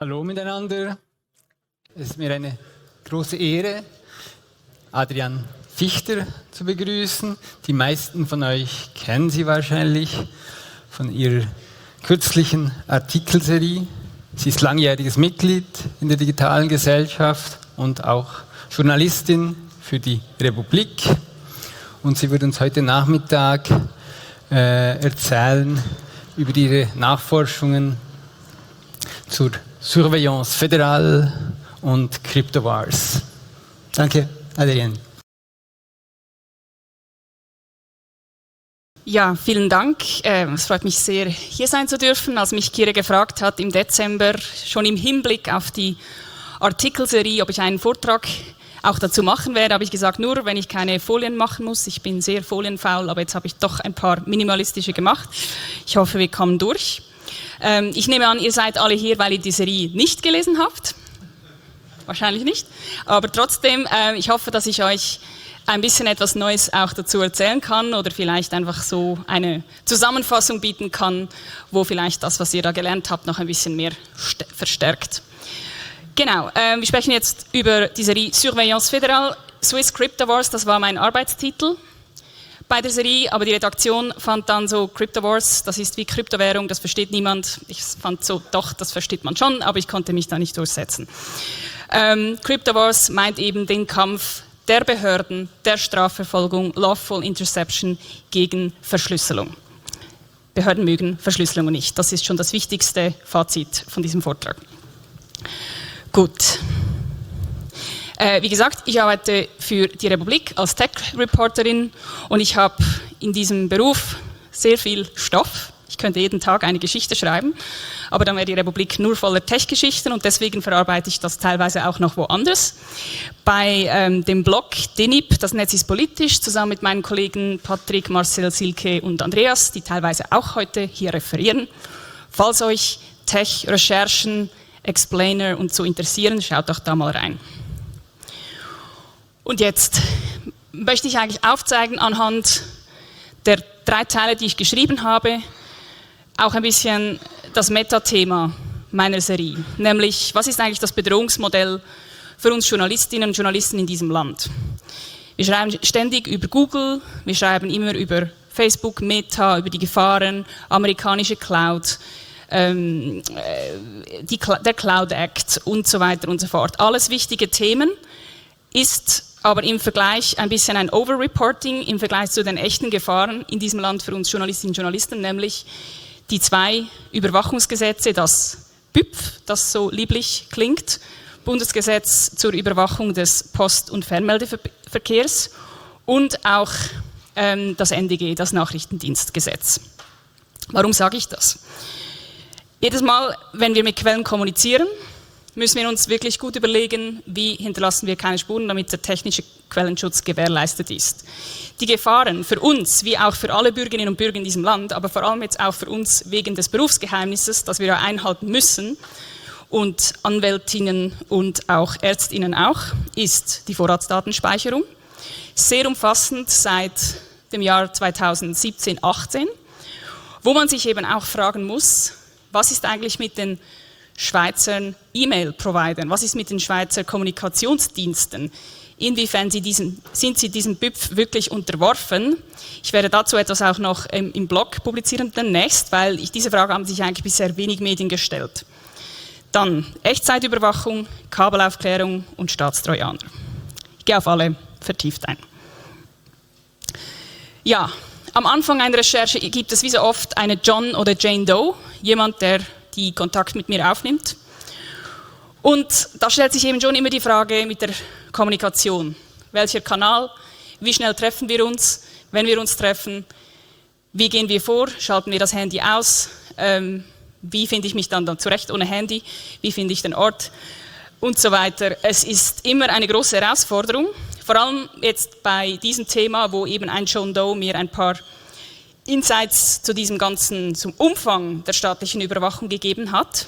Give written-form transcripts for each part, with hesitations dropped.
Hallo miteinander, es ist mir eine große Ehre, Adrian Fichter zu begrüßen. Die meisten von euch kennen sie wahrscheinlich von ihrer kürzlichen Artikelserie. Sie ist langjähriges Mitglied in der digitalen Gesellschaft und auch Journalistin für die Republik. Und sie wird uns heute Nachmittag erzählen über ihre Nachforschungen zur Surveillance Fédérale und Cryptowars. Danke, Adrienne. Ja, vielen Dank. Es freut mich sehr, hier sein zu dürfen. Als mich Kira gefragt hat im Dezember, schon im Hinblick auf die Artikelserie, ob ich einen Vortrag auch dazu machen werde, habe ich gesagt, nur wenn ich keine Folien machen muss. Ich bin sehr folienfaul, aber jetzt habe ich doch ein paar minimalistische gemacht. Ich hoffe, wir kommen durch. Ich nehme an, ihr seid alle hier, weil ihr die Serie nicht gelesen habt. Wahrscheinlich nicht. Aber trotzdem, ich hoffe, dass ich euch ein bisschen etwas Neues auch dazu erzählen kann oder vielleicht einfach so eine Zusammenfassung bieten kann, wo vielleicht das, was ihr da gelernt habt, noch ein bisschen mehr verstärkt. Genau, wir sprechen jetzt über die Serie Surveillance Fédérale, Swiss Cryptowars, das war mein Arbeitstitel bei der Serie, aber die Redaktion fand dann so, Cryptowars, das ist wie Kryptowährung, das versteht niemand. Ich fand so, doch, das versteht man schon, aber ich konnte mich da nicht durchsetzen. Cryptowars meint eben den Kampf der Behörden, der Strafverfolgung, Lawful Interception gegen Verschlüsselung. Behörden mögen Verschlüsselung nicht. Das ist schon das wichtigste Fazit von diesem Vortrag. Gut. Wie gesagt, ich arbeite für die Republik als Tech-Reporterin und ich habe in diesem Beruf sehr viel Stoff. Ich könnte jeden Tag eine Geschichte schreiben, aber dann wäre die Republik nur voller Tech-Geschichten und deswegen verarbeite ich das teilweise auch noch woanders. Bei dem Blog DENIP, das Netz ist politisch, zusammen mit meinen Kollegen Patrick, Marcel, Silke und Andreas, die teilweise auch heute hier referieren. Falls euch Tech-Recherchen, Explainer und so interessieren, schaut doch da mal rein. Und jetzt möchte ich eigentlich aufzeigen anhand der 3 Teile, die ich geschrieben habe, auch ein bisschen das Metathema meiner Serie, nämlich was ist eigentlich das Bedrohungsmodell für uns Journalistinnen und Journalisten in diesem Land. Wir schreiben ständig über Google, wir schreiben immer über Facebook, Meta, über die Gefahren, amerikanische Cloud, der Cloud Act und so weiter und so fort. Alles wichtige Themen, ist aber im Vergleich ein bisschen ein Overreporting im Vergleich zu den echten Gefahren in diesem Land für uns Journalistinnen und Journalisten, nämlich die 2 Überwachungsgesetze, das BÜPF, das so lieblich klingt, Bundesgesetz zur Überwachung des Post- und Fernmeldeverkehrs und auch das NDG, das Nachrichtendienstgesetz. Warum sage ich das? Jedes Mal, wenn wir mit Quellen kommunizieren, müssen wir uns wirklich gut überlegen, wie hinterlassen wir keine Spuren, damit der technische Quellenschutz gewährleistet ist. Die Gefahren für uns, wie auch für alle Bürgerinnen und Bürger in diesem Land, aber vor allem jetzt auch für uns wegen des Berufsgeheimnisses, das wir ja einhalten müssen, und Anwältinnen und auch Ärztinnen auch, ist die Vorratsdatenspeicherung. Sehr umfassend seit dem Jahr 2017/18, wo man sich eben auch fragen muss, was ist eigentlich mit den Schweizer E-Mail-Providern, was ist mit den Schweizer Kommunikationsdiensten, inwiefern sind sie diesem BÜPF wirklich unterworfen? Ich werde dazu etwas auch noch im Blog publizieren demnächst, weil diese Frage haben sich eigentlich bisher wenig Medien gestellt. Dann Echtzeitüberwachung, Kabelaufklärung und Staatstrojaner. Ich gehe auf alle vertieft ein. Ja, am Anfang einer Recherche gibt es wie so oft eine John oder Jane Doe, jemand, der die Kontakt mit mir aufnimmt. Und da stellt sich eben schon immer die Frage mit der Kommunikation. Welcher Kanal? Wie schnell treffen wir uns? Wenn wir uns treffen, wie gehen wir vor? Schalten wir das Handy aus? Wie finde ich mich dann zurecht ohne Handy? Wie finde ich den Ort? Und so weiter. Es ist immer eine große Herausforderung, vor allem jetzt bei diesem Thema, wo eben ein John Doe mir ein paar Insights zu diesem ganzen, zum Umfang der staatlichen Überwachung gegeben hat,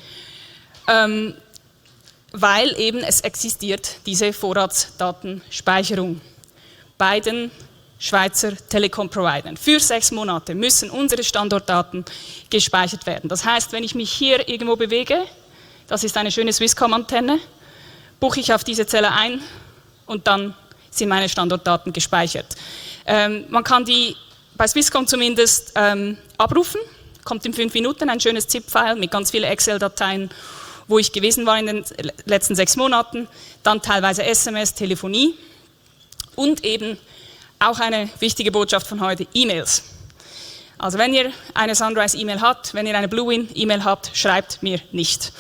weil eben es existiert diese Vorratsdatenspeicherung bei den Schweizer Telekom-Providern. Für 6 Monate müssen unsere Standortdaten gespeichert werden. Das heißt, wenn ich mich hier irgendwo bewege, das ist eine schöne Swisscom-Antenne, buche ich auf diese Zelle ein und dann sind meine Standortdaten gespeichert. Man kann die bei Swisscom zumindest abrufen, kommt in 5 Minuten ein schönes ZIP-File mit ganz vielen Excel-Dateien, wo ich gewesen war in den letzten 6 Monaten, dann teilweise SMS, Telefonie und eben auch eine wichtige Botschaft von heute, E-Mails. Also wenn ihr eine Sunrise-E-Mail habt, wenn ihr eine Bluewin-E-Mail habt, schreibt mir nicht.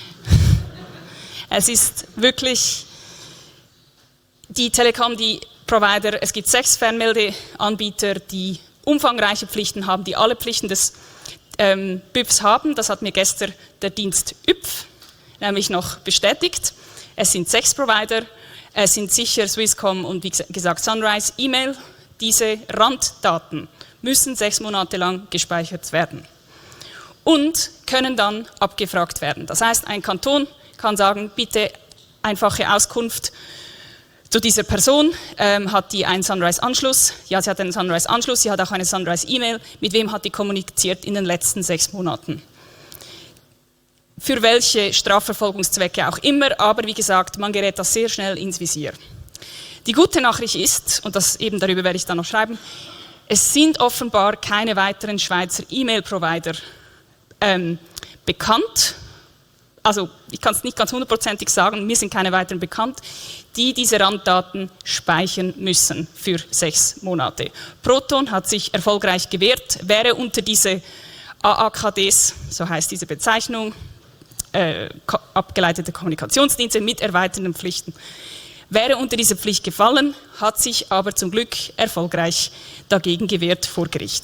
Es ist wirklich die Telekom, die Provider, es gibt 6 Fernmeldeanbieter, die umfangreiche Pflichten haben, die alle Pflichten des BÜPs haben. Das hat mir gestern der Dienst ÜPF nämlich noch bestätigt. Es sind 6 Provider, es sind sicher Swisscom und wie gesagt Sunrise E-Mail. Diese Randdaten müssen 6 Monate lang gespeichert werden und können dann abgefragt werden. Das heißt, ein Kanton kann sagen, bitte einfache Auskunft zu dieser Person, hat die einen Sunrise-Anschluss? Ja, sie hat einen Sunrise-Anschluss, sie hat auch eine Sunrise-E-Mail. Mit wem hat die kommuniziert in den letzten 6 Monaten? Für welche Strafverfolgungszwecke auch immer, aber wie gesagt, man gerät da sehr schnell ins Visier. Die gute Nachricht ist, und darüber werde ich dann noch schreiben, es sind offenbar keine weiteren Schweizer E-Mail-Provider bekannt. Also ich kann es nicht ganz 100%ig sagen, mir sind keine weiteren bekannt, die diese Randdaten speichern müssen für 6 Monate. Proton hat sich erfolgreich gewehrt, wäre unter diese AAKDs, so heißt diese Bezeichnung, abgeleitete Kommunikationsdienste mit erweiterten Pflichten, wäre unter diese Pflicht gefallen, hat sich aber zum Glück erfolgreich dagegen gewehrt vor Gericht.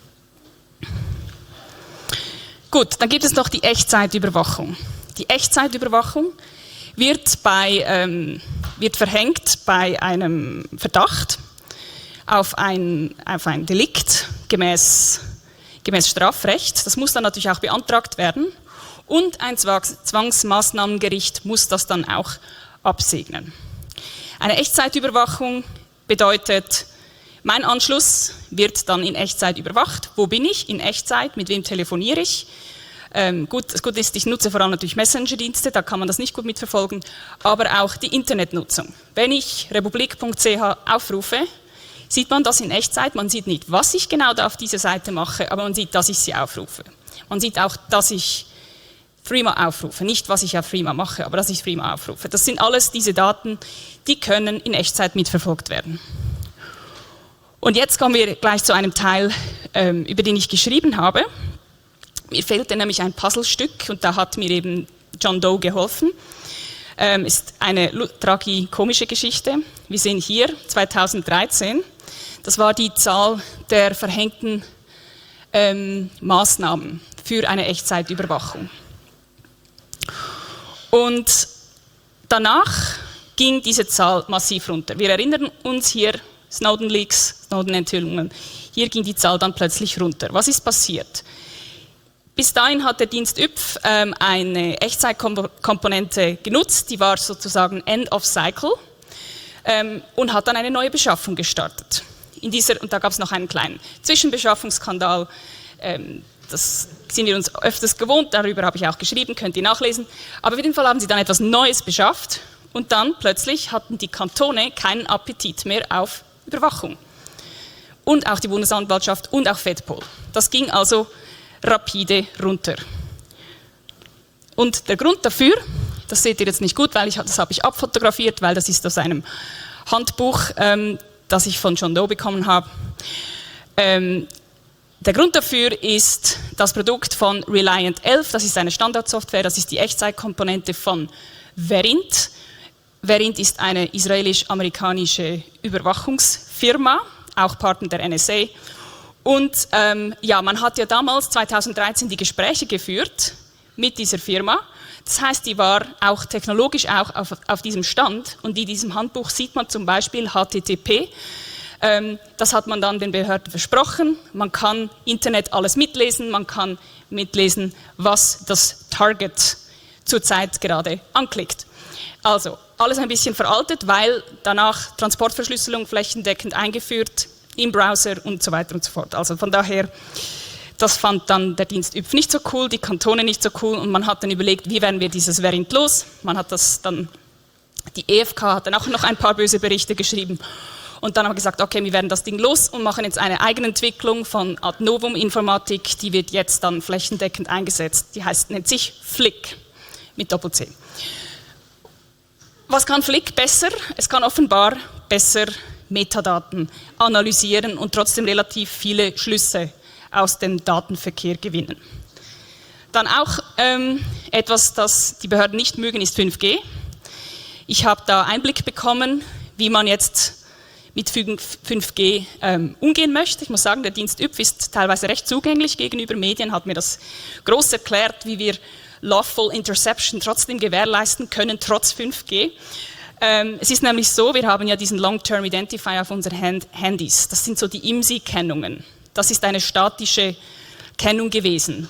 Gut, dann gibt es noch die Echtzeitüberwachung. Die Echtzeitüberwachung wird verhängt bei einem Verdacht auf ein Delikt gemäß Strafrecht. Das muss dann natürlich auch beantragt werden und ein Zwangsmaßnahmengericht muss das dann auch absegnen. Eine Echtzeitüberwachung bedeutet, mein Anschluss wird dann in Echtzeit überwacht. Wo bin ich in Echtzeit? Mit wem telefoniere ich? Das Gute ist, ich nutze vor allem natürlich Messenger-Dienste, da kann man das nicht gut mitverfolgen, aber auch die Internetnutzung. Wenn ich republik.ch aufrufe, sieht man das in Echtzeit. Man sieht nicht, was ich genau da auf dieser Seite mache, aber man sieht, dass ich sie aufrufe. Man sieht auch, dass ich Threema aufrufe. Nicht, was ich auf Threema mache, aber dass ich Threema aufrufe. Das sind alles diese Daten, die können in Echtzeit mitverfolgt werden. Und jetzt kommen wir gleich zu einem Teil, über den ich geschrieben habe. Mir fehlte nämlich ein Puzzlestück und da hat mir eben John Doe geholfen. Ist eine tragikomische Geschichte. Wir sehen hier 2013, das war die Zahl der verhängten Maßnahmen für eine Echtzeitüberwachung. Und danach ging diese Zahl massiv runter. Wir erinnern uns hier, Snowden-Leaks, Snowden-Enthüllungen, hier ging die Zahl dann plötzlich runter. Was ist passiert? Bis dahin hat der Dienst ÜPF eine Echtzeitkomponente genutzt, die war sozusagen End of Cycle und hat dann eine neue Beschaffung gestartet. Und da gab es noch einen kleinen Zwischenbeschaffungsskandal, das sind wir uns öfters gewohnt, darüber habe ich auch geschrieben, könnt ihr nachlesen. Aber auf jeden Fall haben sie dann etwas Neues beschafft und dann plötzlich hatten die Kantone keinen Appetit mehr auf Überwachung. Und auch die Bundesanwaltschaft und auch FedPol. Das ging also rapide runter. Und der Grund dafür, das seht ihr jetzt nicht gut, weil das habe ich abfotografiert, weil das ist aus einem Handbuch, das ich von John Doe bekommen habe. Der Grund dafür ist das Produkt von Reliant 11, das ist eine Standardsoftware, das ist die Echtzeitkomponente von Verint. Verint ist eine israelisch-amerikanische Überwachungsfirma, auch Partner der NSA. Und man hat ja damals, 2013, die Gespräche geführt mit dieser Firma. Das heißt, die war auch technologisch auch auf diesem Stand. Und in diesem Handbuch sieht man zum Beispiel HTTP. Das hat man dann den Behörden versprochen. Man kann Internet alles mitlesen. Man kann mitlesen, was das Target zurzeit gerade anklickt. Also alles ein bisschen veraltet, weil danach Transportverschlüsselung flächendeckend eingeführt im Browser und so weiter und so fort. Also von daher, Das fand dann der Dienst ÜPF nicht so cool, die Kantone nicht so cool und man hat dann überlegt, wie werden wir dieses Variant los. Man hat das dann, die EFK hat dann auch noch ein paar böse Berichte geschrieben und dann haben wir gesagt, okay, wir werden das Ding los und machen jetzt eine Eigenentwicklung von Ad Novum Informatik, die wird jetzt dann flächendeckend eingesetzt. Die nennt sich Flick mit Doppel-C. Was kann Flick besser? Es kann offenbar besser Metadaten analysieren und trotzdem relativ viele Schlüsse aus dem Datenverkehr gewinnen. Dann auch etwas, das die Behörden nicht mögen, ist 5G. Ich habe da Einblick bekommen, wie man jetzt mit 5G umgehen möchte. Ich muss sagen, der Dienst ÜPF ist teilweise recht zugänglich gegenüber Medien, hat mir das groß erklärt, wie wir Lawful Interception trotzdem gewährleisten können, trotz 5G. Es ist nämlich so, wir haben ja diesen Long-Term Identifier auf unseren Handys. Das sind so die IMSI-Kennungen. Das ist eine statische Kennung gewesen.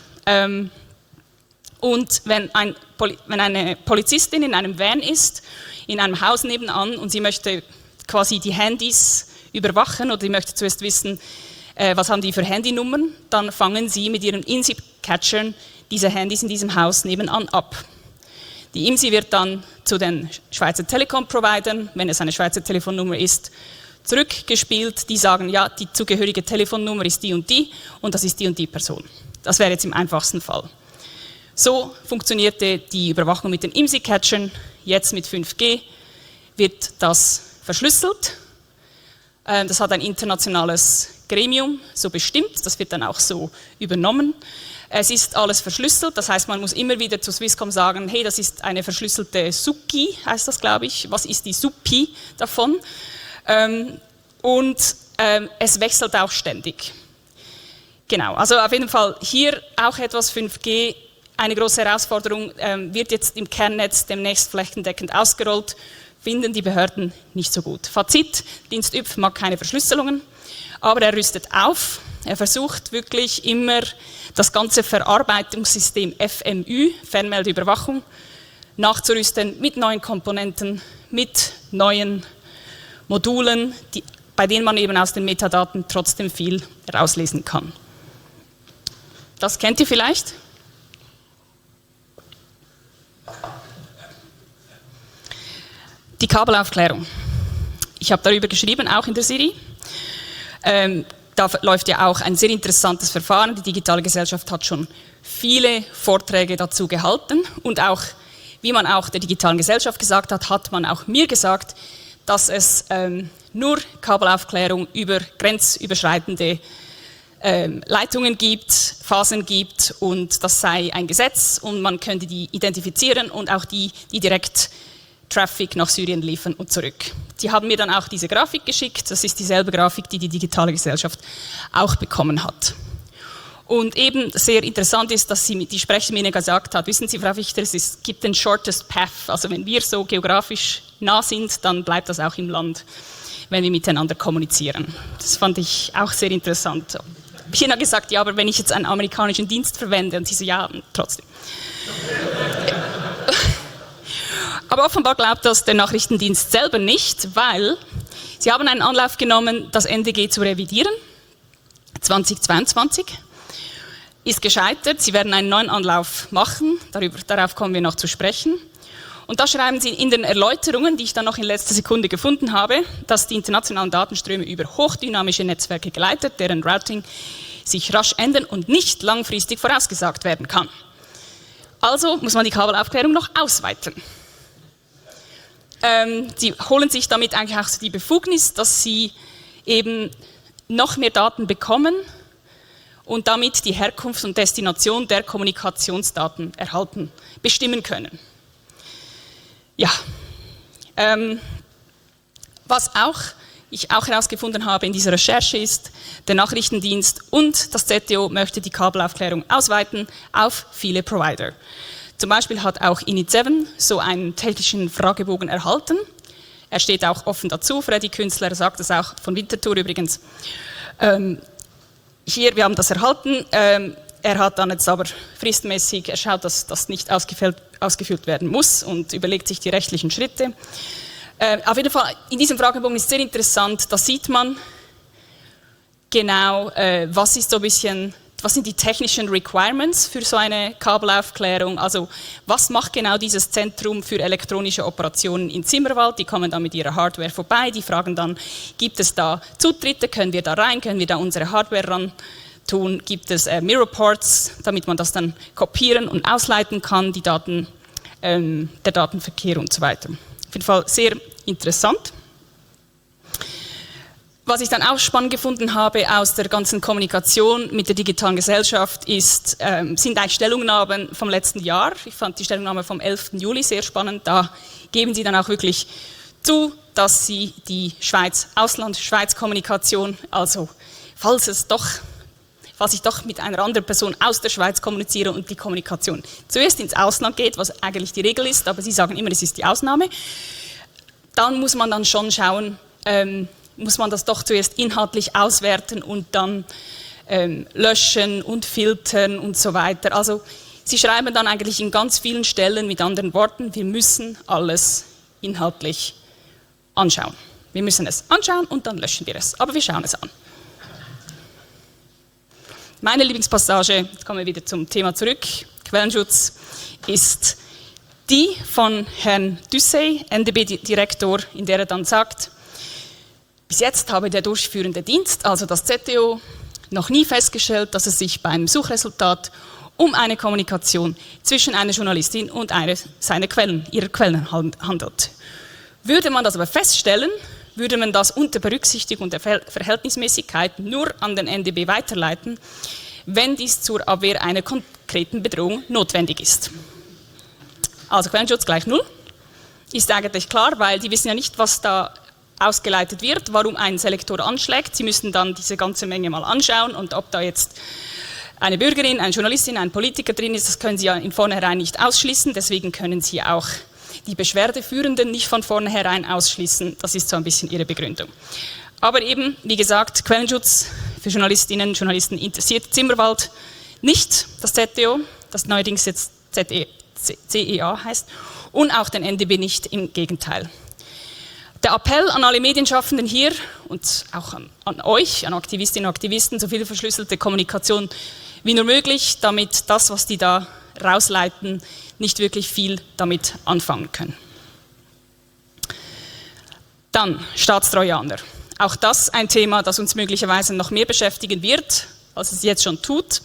Und wenn eine Polizistin in einem Van ist, in einem Haus nebenan und sie möchte quasi die Handys überwachen oder sie möchte zuerst wissen, was haben die für Handynummern, dann fangen sie mit ihren IMSI-Catchern diese Handys in diesem Haus nebenan ab. Die IMSI wird dann zu den Schweizer Telekom-Providern, wenn es eine Schweizer Telefonnummer ist, zurückgespielt. Die sagen, ja, die zugehörige Telefonnummer ist die und das ist die und die Person. Das wäre jetzt im einfachsten Fall. So funktionierte die Überwachung mit den IMSI-Catchern. Jetzt mit 5G wird das verschlüsselt. Das hat ein internationales Gremium so bestimmt, das wird dann auch so übernommen. Es ist alles verschlüsselt, das heißt, man muss immer wieder zu Swisscom sagen, hey, das ist eine verschlüsselte SUPI, heißt das, glaube ich. Was ist die SUPI davon? Es wechselt auch ständig. Genau, also auf jeden Fall hier auch etwas 5G, eine große Herausforderung, wird jetzt im Kernnetz demnächst flächendeckend ausgerollt, finden die Behörden nicht so gut. Fazit, Dienst ÜPF mag keine Verschlüsselungen, aber er rüstet auf. Er versucht wirklich immer das ganze Verarbeitungssystem FMÜ, Fernmeldeüberwachung, nachzurüsten mit neuen Komponenten, mit neuen Modulen, bei denen man eben aus den Metadaten trotzdem viel herauslesen kann. Das kennt ihr vielleicht? Die Kabelaufklärung. Ich habe darüber geschrieben, auch in der Serie. Da läuft ja auch ein sehr interessantes Verfahren. Die digitale Gesellschaft hat schon viele Vorträge dazu gehalten und auch, wie man auch der digitalen Gesellschaft gesagt hat, hat man auch mir gesagt, dass es nur Kabelaufklärung über grenzüberschreitende Leitungen gibt, Phasen gibt und das sei ein Gesetz und man könnte die identifizieren und auch die direkt Traffic nach Syrien liefern und zurück. Die haben mir dann auch diese Grafik geschickt, das ist dieselbe Grafik, die die digitale Gesellschaft auch bekommen hat. Und eben sehr interessant ist, dass die Sprecherin mir gesagt hat, wissen Sie, Frau Fichter, es gibt den shortest path, also wenn wir so geografisch nah sind, dann bleibt das auch im Land, wenn wir miteinander kommunizieren. Das fand ich auch sehr interessant. China hat gesagt, ja, aber wenn ich jetzt einen amerikanischen Dienst verwende, und sie so, ja, trotzdem. Aber offenbar glaubt das der Nachrichtendienst selber nicht, weil sie haben einen Anlauf genommen, das NDG zu revidieren, 2022, ist gescheitert, sie werden einen neuen Anlauf machen, darauf kommen wir noch zu sprechen. Und da schreiben sie in den Erläuterungen, die ich dann noch in letzter Sekunde gefunden habe, dass die internationalen Datenströme über hochdynamische Netzwerke geleitet, deren Routing sich rasch ändern und nicht langfristig vorausgesagt werden kann. Also muss man die Kabelaufklärung noch ausweiten. Sie holen sich damit eigentlich auch die Befugnis, dass sie eben noch mehr Daten bekommen und damit die Herkunft und Destination der Kommunikationsdaten erhalten, bestimmen können. Ja, was ich auch herausgefunden habe in dieser Recherche ist, der Nachrichtendienst und das ZDO möchte die Kabelaufklärung ausweiten auf viele Provider. Zum Beispiel hat auch Init7 so einen technischen Fragebogen erhalten. Er steht auch offen dazu, Freddy Künstler sagt das auch von Winterthur übrigens. Hier, wir haben das erhalten. Er hat dann jetzt aber fristmäßig, er schaut, dass das nicht ausgefüllt werden muss und überlegt sich die rechtlichen Schritte. Auf jeden Fall, in diesem Fragebogen ist sehr interessant, da sieht man genau, was ist so ein bisschen was sind die technischen Requirements für so eine Kabelaufklärung? Also was macht genau dieses Zentrum für elektronische Operationen in Zimmerwald? Die kommen dann mit ihrer Hardware vorbei, die fragen dann, gibt es da Zutritte, können wir da rein, können wir da unsere Hardware ran tun, gibt es Mirrorports, damit man das dann kopieren und ausleiten kann, die Daten, der Datenverkehr und so weiter. Auf jeden Fall sehr interessant. Was ich dann auch spannend gefunden habe aus der ganzen Kommunikation mit der digitalen Gesellschaft sind eigentlich Stellungnahmen vom letzten Jahr. Ich fand die Stellungnahme vom 11. Juli sehr spannend. Da geben sie dann auch wirklich zu, dass sie die Ausland-Schweiz-Kommunikation, also falls ich doch mit einer anderen Person aus der Schweiz kommuniziere und die Kommunikation zuerst ins Ausland geht, was eigentlich die Regel ist, aber sie sagen immer, es ist die Ausnahme, dann muss man dann schon schauen, muss man das doch zuerst inhaltlich auswerten und dann löschen und filtern und so weiter. Also sie schreiben dann eigentlich in ganz vielen Stellen mit anderen Worten, wir müssen alles inhaltlich anschauen. Wir müssen es anschauen und dann löschen wir es, aber wir schauen es an. Meine Lieblingspassage, jetzt kommen wir wieder zum Thema zurück, Quellenschutz, ist die von Herrn Dussey, NDB-Direktor, in der er dann sagt, bis jetzt habe der durchführende Dienst, also das ZDO, noch nie festgestellt, dass es sich beim Suchresultat um eine Kommunikation zwischen einer Journalistin und ihrer Quellen handelt. Würde man das aber feststellen, würde man das unter Berücksichtigung der Verhältnismäßigkeit nur an den NDB weiterleiten, wenn dies zur Abwehr einer konkreten Bedrohung notwendig ist. Also Quellenschutz gleich 0, ist eigentlich klar, weil die wissen ja nicht, was da ausgeleitet wird, warum ein Selektor anschlägt. Sie müssen dann diese ganze Menge mal anschauen und ob da jetzt eine Bürgerin, eine Journalistin, ein Politiker drin ist, das können Sie ja in vornherein nicht ausschließen, deswegen können Sie auch die Beschwerdeführenden nicht von vornherein ausschließen. Das ist so ein bisschen ihre Begründung. Aber eben, wie gesagt, Quellenschutz für Journalistinnen und Journalisten interessiert Zimmerwald nicht, das ZDO, das neuerdings jetzt CEA heißt, und auch den NDB nicht, im Gegenteil. Der Appell an alle Medienschaffenden hier und auch an euch, an Aktivistinnen und Aktivisten, so viel verschlüsselte Kommunikation wie nur möglich, damit das, was die da rausleiten, nicht wirklich viel damit anfangen können. Dann Staatstrojaner. Auch das ein Thema, das uns möglicherweise noch mehr beschäftigen wird, als es jetzt schon tut.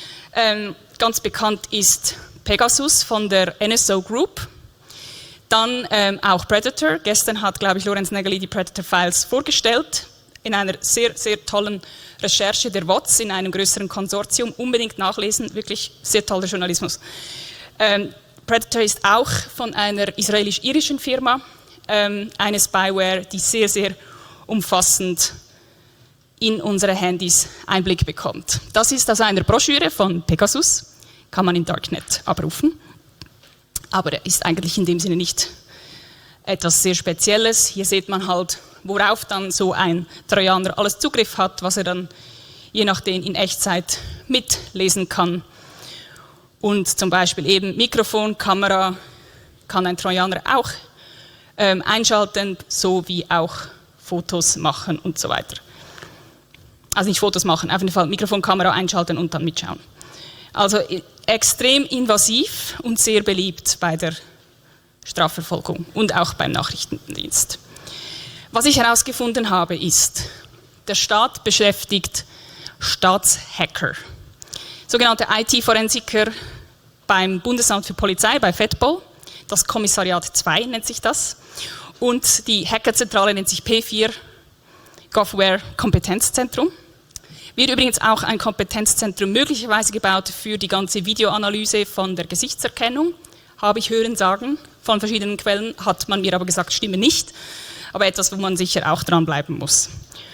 Ganz bekannt ist Pegasus von der NSO Group. Dann auch Predator. Gestern hat, glaube ich, Lorenz Nägeli die Predator-Files vorgestellt in einer sehr, sehr tollen Recherche der WOTS in einem größeren Konsortium. Unbedingt nachlesen, wirklich sehr toller Journalismus. Predator ist auch von einer israelisch-irischen Firma, eine Spyware, die sehr, sehr umfassend in unsere Handys Einblick bekommt. Das ist aus einer Broschüre von Pegasus, kann man im Darknet abrufen, aber ist eigentlich in dem Sinne nicht etwas sehr Spezielles. Hier sieht man halt, worauf dann so ein Trojaner alles Zugriff hat, was er dann je nachdem in Echtzeit mitlesen kann. Und zum Beispiel eben Mikrofon, Kamera kann ein Trojaner auch einschalten, so wie auch Fotos machen und so weiter. Also nicht Fotos machen, auf jeden Fall Mikrofon, Kamera einschalten und dann mitschauen. Also extrem invasiv und sehr beliebt bei der Strafverfolgung und auch beim Nachrichtendienst. Was ich herausgefunden habe ist, der Staat beschäftigt Staatshacker, sogenannte IT-Forensiker beim Bundesamt für Polizei, bei FEDPOL, das Kommissariat 2 nennt sich das, und die Hackerzentrale nennt sich P4, Govware Kompetenzzentrum. Wird übrigens auch ein Kompetenzzentrum möglicherweise gebaut für die ganze Videoanalyse von der Gesichtserkennung, habe ich hören sagen, von verschiedenen Quellen, hat man mir aber gesagt, stimme nicht, aber etwas, wo man sicher auch dranbleiben muss.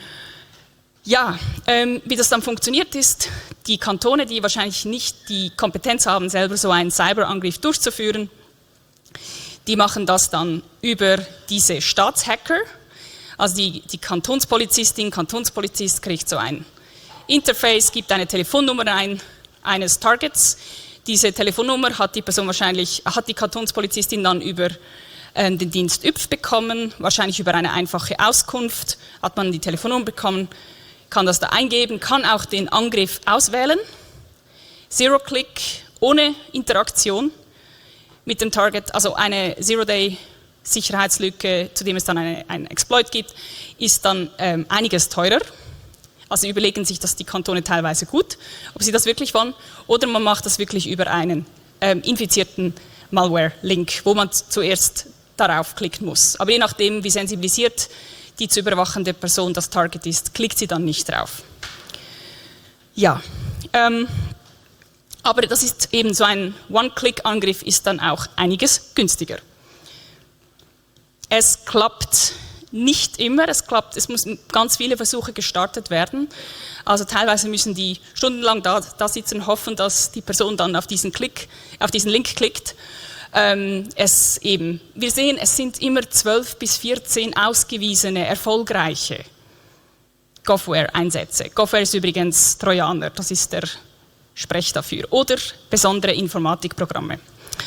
Ja, wie das dann funktioniert ist, die Kantone, die wahrscheinlich nicht die Kompetenz haben, selber so einen Cyberangriff durchzuführen, die machen das dann über diese Staatshacker. Also die Kantonspolizistin, Kantonspolizist kriegt so ein Interface, gibt eine Telefonnummer ein, eines Targets. Diese Telefonnummer hat die Person wahrscheinlich, hat die Kantonspolizistin dann über den Dienst ÜPF bekommen, wahrscheinlich über eine einfache Auskunft, hat man die Telefonnummer bekommen, kann das da eingeben, kann auch den Angriff auswählen, Zero-Click ohne Interaktion mit dem Target, also eine Zero-Day-Sicherheitslücke, zu dem es dann ein Exploit gibt, ist dann einiges teurer. Also überlegen sich das die Kantone teilweise gut, ob sie das wirklich wollen, oder man macht das wirklich über einen infizierten Malware-Link, wo man zuerst darauf klicken muss. Aber je nachdem, wie sensibilisiert die zu überwachende Person das Target ist, klickt sie dann nicht drauf. Ja, aber das ist eben so ein One-Click-Angriff, ist dann auch einiges günstiger. Es klappt nicht immer, es müssen ganz viele Versuche gestartet werden. Also teilweise müssen die stundenlang da sitzen und hoffen, dass die Person dann auf diesen Link klickt. Wir sehen, es sind immer 12 bis 14 ausgewiesene, erfolgreiche Govware-Einsätze. Govware ist übrigens Trojaner, das ist der Sprech dafür. Oder besondere Informatikprogramme.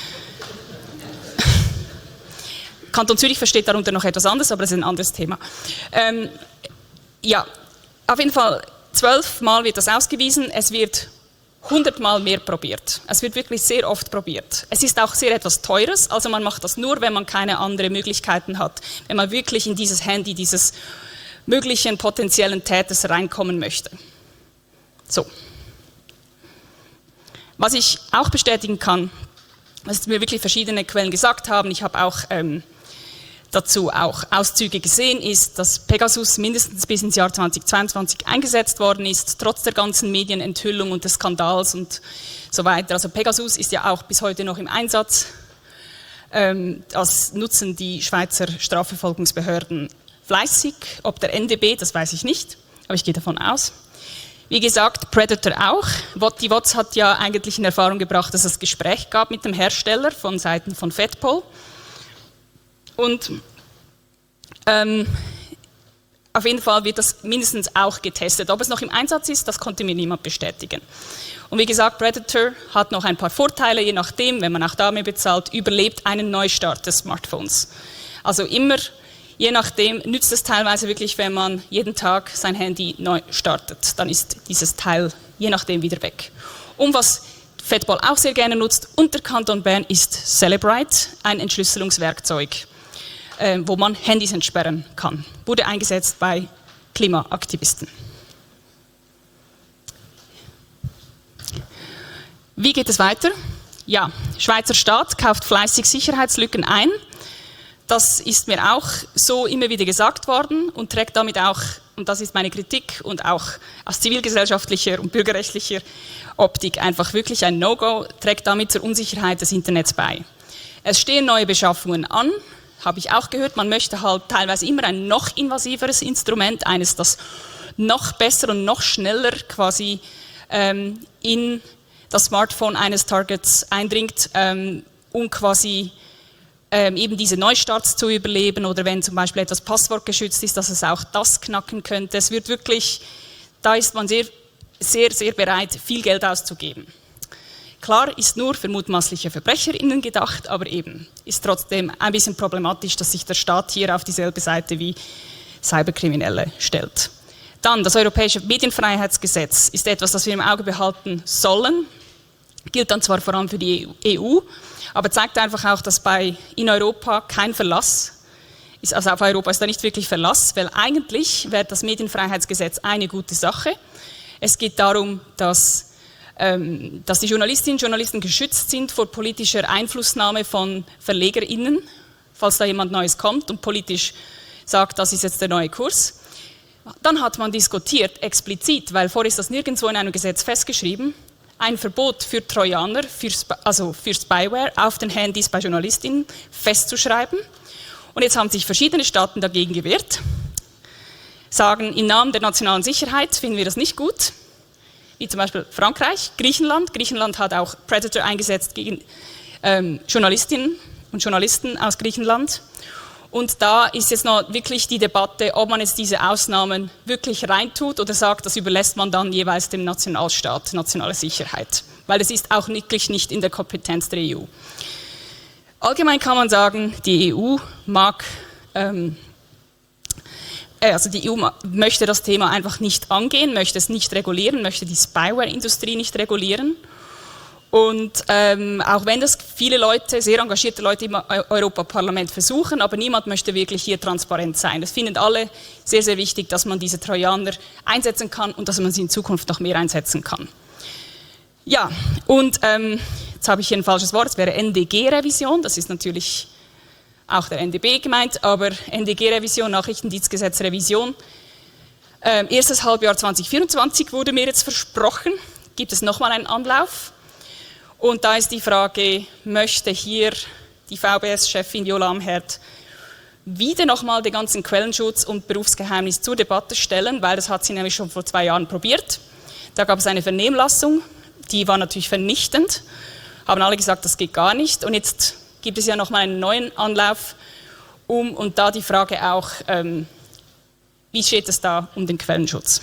Kanton Zürich versteht darunter noch etwas anderes, aber das ist ein anderes Thema. Ja, auf jeden Fall 12 Mal wird das ausgewiesen, es wird 100 Mal mehr probiert. Es wird wirklich sehr oft probiert. Es ist auch sehr etwas Teures, also man macht das nur, wenn man keine anderen Möglichkeiten hat, wenn man wirklich in dieses Handy dieses möglichen potenziellen Täters reinkommen möchte. So. Was ich auch bestätigen kann, was mir wirklich verschiedene Quellen gesagt haben, ich habe auch dazu auch Auszüge gesehen, ist, dass Pegasus mindestens bis ins Jahr 2022 eingesetzt worden ist, trotz der ganzen Medienenthüllung und des Skandals und so weiter. Also Pegasus ist ja auch bis heute noch im Einsatz. Das nutzen die Schweizer Strafverfolgungsbehörden fleißig. Ob der NDB, das weiß ich nicht, aber ich gehe davon aus. Wie gesagt, Predator auch. Die WOTS hat ja eigentlich in Erfahrung gebracht, dass es Gespräch gab mit dem Hersteller von Seiten von FedPol. Und auf jeden Fall wird das mindestens auch getestet. Ob es noch im Einsatz ist, das konnte mir niemand bestätigen. Und wie gesagt, Predator hat noch ein paar Vorteile, je nachdem, wenn man auch da mehr bezahlt, überlebt einen Neustart des Smartphones. Also immer, je nachdem, nützt es teilweise wirklich, wenn man jeden Tag sein Handy neu startet. Dann ist dieses Teil je nachdem wieder weg. Und was FedPol auch sehr gerne nutzt, und der Kanton Bern, ist Celebrite, ein Entschlüsselungswerkzeug, wo man Handys entsperren kann. Wurde eingesetzt bei Klimaaktivisten. Wie geht es weiter? Ja, Schweizer Staat kauft fleißig Sicherheitslücken ein. Das ist mir auch so immer wieder gesagt worden und trägt damit auch, und das ist meine Kritik, und auch aus zivilgesellschaftlicher und bürgerrechtlicher Optik einfach wirklich ein No-Go, trägt damit zur Unsicherheit des Internets bei. Es stehen neue Beschaffungen an, habe ich auch gehört, man möchte halt teilweise immer ein noch invasiveres Instrument, eines, das noch besser und noch schneller quasi in das Smartphone eines Targets eindringt, um quasi eben diese Neustarts zu überleben, oder wenn zum Beispiel etwas passwortgeschützt ist, dass es auch das knacken könnte. Es wird wirklich, da ist man sehr, sehr, sehr bereit, viel Geld auszugeben. Klar, ist nur für mutmaßliche VerbrecherInnen gedacht, aber eben ist trotzdem ein bisschen problematisch, dass sich der Staat hier auf dieselbe Seite wie Cyberkriminelle stellt. Dann, das Europäische Medienfreiheitsgesetz ist etwas, das wir im Auge behalten sollen. Gilt dann zwar vor allem für die EU, aber zeigt einfach auch, dass in Europa kein Verlass ist. Also auf Europa ist da nicht wirklich Verlass, weil eigentlich wäre das Medienfreiheitsgesetz eine gute Sache. Es geht darum, dass die Journalistinnen und Journalisten geschützt sind vor politischer Einflussnahme von VerlegerInnen, falls da jemand Neues kommt und politisch sagt, das ist jetzt der neue Kurs. Dann hat man diskutiert, explizit, weil vorher ist das nirgendwo in einem Gesetz festgeschrieben, ein Verbot für Trojaner, also für Spyware auf den Handys bei Journalistinnen festzuschreiben. Und jetzt haben sich verschiedene Staaten dagegen gewehrt, sagen, im Namen der nationalen Sicherheit finden wir das nicht gut, wie zum Beispiel Frankreich, Griechenland. Griechenland hat auch Predator eingesetzt gegen Journalistinnen und Journalisten aus Griechenland. Und da ist jetzt noch wirklich die Debatte, ob man jetzt diese Ausnahmen wirklich reintut oder sagt, das überlässt man dann jeweils dem Nationalstaat, nationale Sicherheit. Weil es ist auch wirklich nicht in der Kompetenz der EU. Allgemein kann man sagen, die EU möchte das Thema einfach nicht angehen, möchte es nicht regulieren, möchte die Spyware-Industrie nicht regulieren. Und auch wenn das viele Leute, sehr engagierte Leute im Europaparlament versuchen, aber niemand möchte wirklich hier transparent sein. Das finden alle sehr, sehr wichtig, dass man diese Trojaner einsetzen kann und dass man sie in Zukunft noch mehr einsetzen kann. Ja, und jetzt habe ich hier ein falsches Wort, es wäre NDG-Revision, das ist natürlich auch der NDB gemeint, aber NDG-Revision, Nachrichtendienstgesetz-Revision. Erstes Halbjahr 2024 wurde mir jetzt versprochen, gibt es nochmal einen Anlauf. Und da ist die Frage, möchte hier die VBS-Chefin Viola Amherd wieder nochmal den ganzen Quellenschutz und Berufsgeheimnis zur Debatte stellen, weil das hat sie nämlich schon vor 2 Jahren probiert. Da gab es eine Vernehmlassung, die war natürlich vernichtend, haben alle gesagt, das geht gar nicht. Und jetzt gibt es ja nochmal einen neuen Anlauf und da die Frage auch, wie steht es da um den Quellenschutz?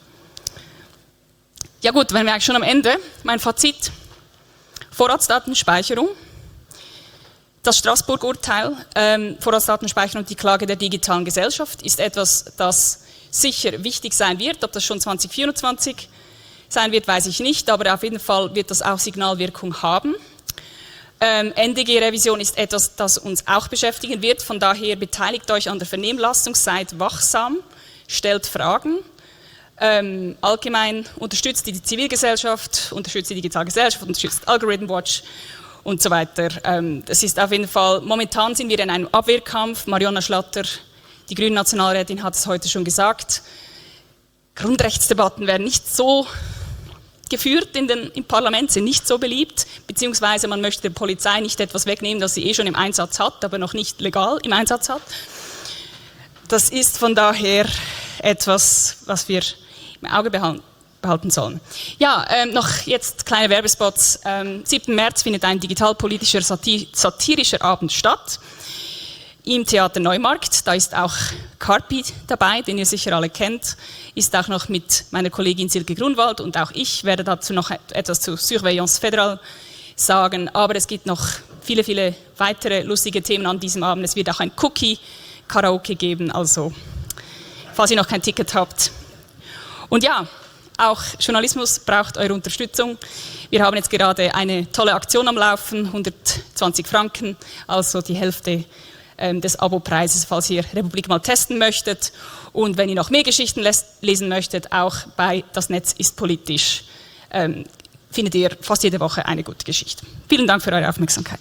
Ja gut, wenn wir eigentlich schon am Ende, mein Fazit. Vorratsdatenspeicherung, das Straßburg-Urteil, Vorratsdatenspeicherung und die Klage der digitalen Gesellschaft ist etwas, das sicher wichtig sein wird. Ob das schon 2024 sein wird, weiß ich nicht, aber auf jeden Fall wird das auch Signalwirkung haben. NDG-Revision ist etwas, das uns auch beschäftigen wird, von daher beteiligt euch an der Vernehmlassung, seid wachsam, stellt Fragen. Allgemein unterstützt die Zivilgesellschaft, unterstützt die digitale Gesellschaft, unterstützt Algorithm Watch und so weiter. Das ist auf jeden Fall, momentan sind wir in einem Abwehrkampf. Marionna Schlatter, die Grünen Nationalrätin, hat es heute schon gesagt. Grundrechtsdebatten werden nicht so geführt im Parlament, sind nicht so beliebt, beziehungsweise man möchte der Polizei nicht etwas wegnehmen, das sie schon im Einsatz hat, aber noch nicht legal im Einsatz hat. Das ist von daher etwas, was wir im Auge behalten sollen. Ja, noch jetzt kleine Werbespots. 7. März findet ein digitalpolitischer, satirischer Abend statt im Theater Neumarkt. Da ist auch Carpi dabei, den ihr sicher alle kennt. Ist auch noch mit meiner Kollegin Silke Grunwald und auch ich werde dazu noch etwas zu Surveillance Fédérale sagen. Aber es gibt noch viele, viele weitere lustige Themen an diesem Abend. Es wird auch ein Cookie-Karaoke geben, also falls ihr noch kein Ticket habt. Und ja, auch Journalismus braucht eure Unterstützung. Wir haben jetzt gerade eine tolle Aktion am Laufen, 120 Franken, also die Hälfte des Abopreises, falls ihr Republik mal testen möchtet. Und wenn ihr noch mehr Geschichten lesen möchtet, auch bei Das Netz ist politisch, findet ihr fast jede Woche eine gute Geschichte. Vielen Dank für eure Aufmerksamkeit.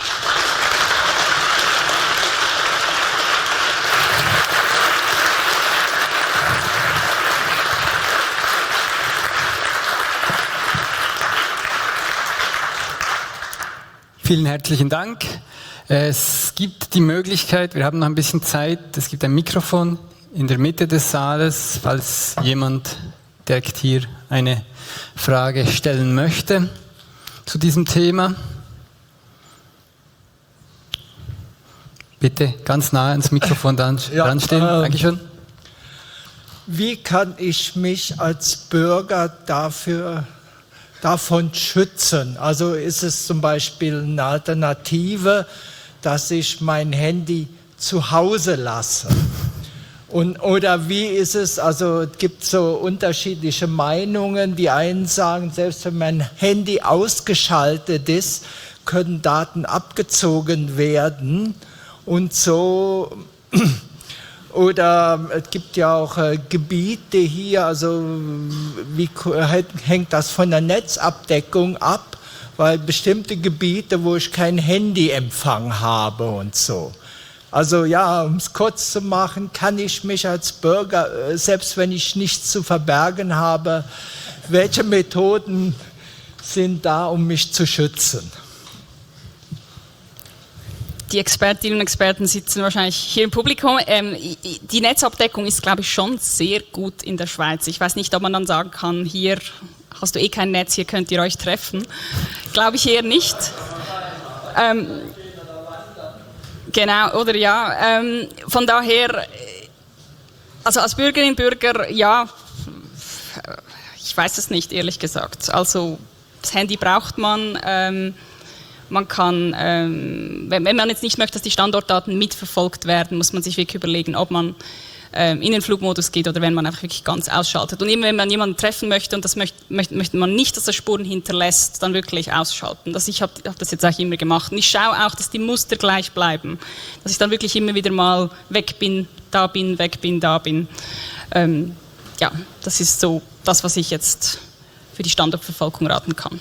Vielen herzlichen Dank. Es gibt die Möglichkeit, wir haben noch ein bisschen Zeit, es gibt ein Mikrofon in der Mitte des Saales, falls jemand direkt hier eine Frage stellen möchte zu diesem Thema. Bitte ganz nah ans Mikrofon dran stehen. Dankeschön. Wie kann ich mich als Bürger davon schützen? Also ist es zum Beispiel eine Alternative, dass ich mein Handy zu Hause lasse? Oder wie ist es, also es gibt so unterschiedliche Meinungen. Die einen sagen, selbst wenn mein Handy ausgeschaltet ist, können Daten abgezogen werden und so. Oder es gibt ja auch Gebiete hier, also wie hängt das von der Netzabdeckung ab? Weil bestimmte Gebiete, wo ich keinen Handyempfang habe und so. Also ja, um es kurz zu machen, kann ich mich als Bürger, selbst wenn ich nichts zu verbergen habe, welche Methoden sind da, um mich zu schützen? Die Expertinnen und Experten sitzen wahrscheinlich hier im Publikum. Die Netzabdeckung ist, glaube ich, schon sehr gut in der Schweiz. Ich weiß nicht, ob man dann sagen kann, hier hast du kein Netz, hier könnt ihr euch treffen. Glaube ich eher nicht. Genau, oder ja. Von daher, also als Bürgerinnen und Bürger, ja, ich weiß es nicht, ehrlich gesagt. Also das Handy braucht man. Man kann, wenn man jetzt nicht möchte, dass die Standortdaten mitverfolgt werden, muss man sich wirklich überlegen, ob man in den Flugmodus geht oder wenn man einfach wirklich ganz ausschaltet. Und eben wenn man jemanden treffen möchte und das möchte man nicht, dass er Spuren hinterlässt, dann wirklich ausschalten. Ich habe das jetzt auch immer gemacht. Und ich schaue auch, dass die Muster gleich bleiben. Dass ich dann wirklich immer wieder mal weg bin, weg bin, da bin. Ja, das ist so das, was ich jetzt für die Standortverfolgung raten kann.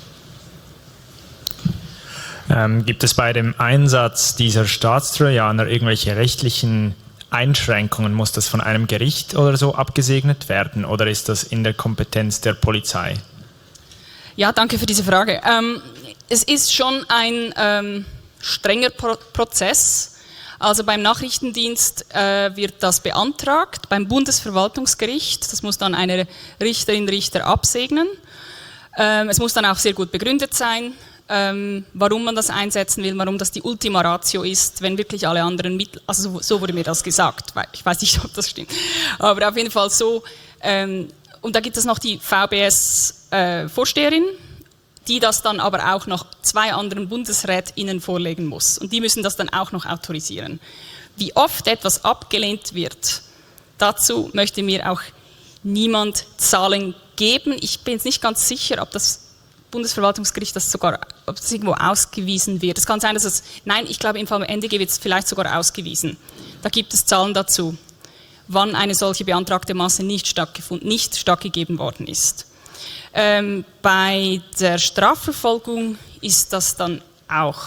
Gibt es bei dem Einsatz dieser Staatstrojaner irgendwelche rechtlichen Einschränkungen? Muss das von einem Gericht oder so abgesegnet werden oder ist das in der Kompetenz der Polizei? Ja, danke für diese Frage. Es ist schon ein strenger Prozess. Also beim Nachrichtendienst wird das beantragt, beim Bundesverwaltungsgericht, das muss dann eine Richterin, Richter absegnen. Es muss dann auch sehr gut begründet sein, warum man das einsetzen will, warum das die Ultima Ratio ist, wenn wirklich alle anderen Mittel, also so wurde mir das gesagt, ich weiß nicht, ob das stimmt, aber auf jeden Fall so. Und da gibt es noch die VBS-Vorsteherin, die das dann aber auch noch 2 anderen BundesrätInnen vorlegen muss. Und die müssen das dann auch noch autorisieren. Wie oft etwas abgelehnt wird, dazu möchte mir auch niemand Zahlen geben. Ich bin jetzt nicht ganz sicher, ob das Bundesverwaltungsgericht ob das irgendwo ausgewiesen wird. Es kann sein, dass ich glaube im Fall NDG wird es vielleicht sogar ausgewiesen. Da gibt es Zahlen dazu, wann eine solche beantragte Masse nicht stattgegeben worden ist. Bei der Strafverfolgung ist das dann auch,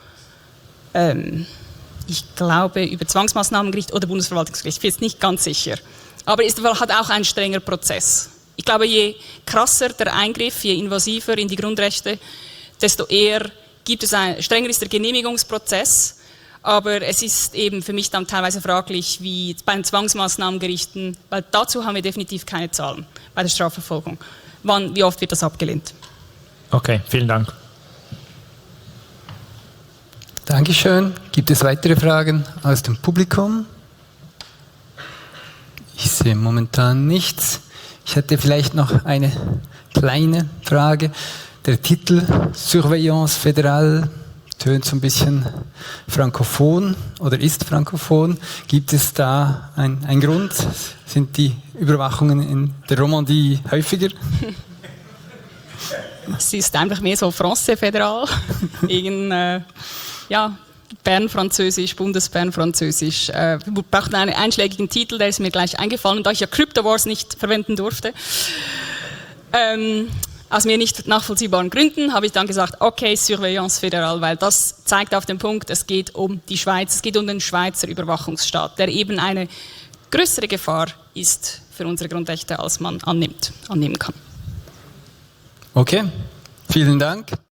ich glaube, über Zwangsmaßnahmengericht oder Bundesverwaltungsgericht, ich bin jetzt nicht ganz sicher. Aber es hat auch ein strenger Prozess. Ich glaube, je krasser der Eingriff, je invasiver in die Grundrechte, desto eher strenger ist der Genehmigungsprozess. Aber es ist eben für mich dann teilweise fraglich, wie bei den Zwangsmaßnahmengerichten, weil dazu haben wir definitiv keine Zahlen bei der Strafverfolgung. Wie oft wird das abgelehnt? Okay, vielen Dank. Dankeschön. Gibt es weitere Fragen aus dem Publikum? Ich sehe momentan nichts. Ich hätte vielleicht noch eine kleine Frage. Der Titel Surveillance fédérale tönt so ein bisschen frankophon oder ist frankophon. Gibt es da einen Grund? Sind die Überwachungen in der Romandie häufiger? Es ist einfach mehr so Français fédéral. Bernfranzösisch, Bundesbernfranzösisch. Wir brauchten einen einschlägigen Titel, der ist mir gleich eingefallen. Und da ich ja Crypto Wars nicht verwenden durfte, aus mir nicht nachvollziehbaren Gründen, habe ich dann gesagt, okay, Surveillance fédérale, weil das zeigt auf den Punkt, es geht um die Schweiz, es geht um den Schweizer Überwachungsstaat, der eben eine größere Gefahr ist für unsere Grundrechte, als man annehmen kann. Okay, vielen Dank.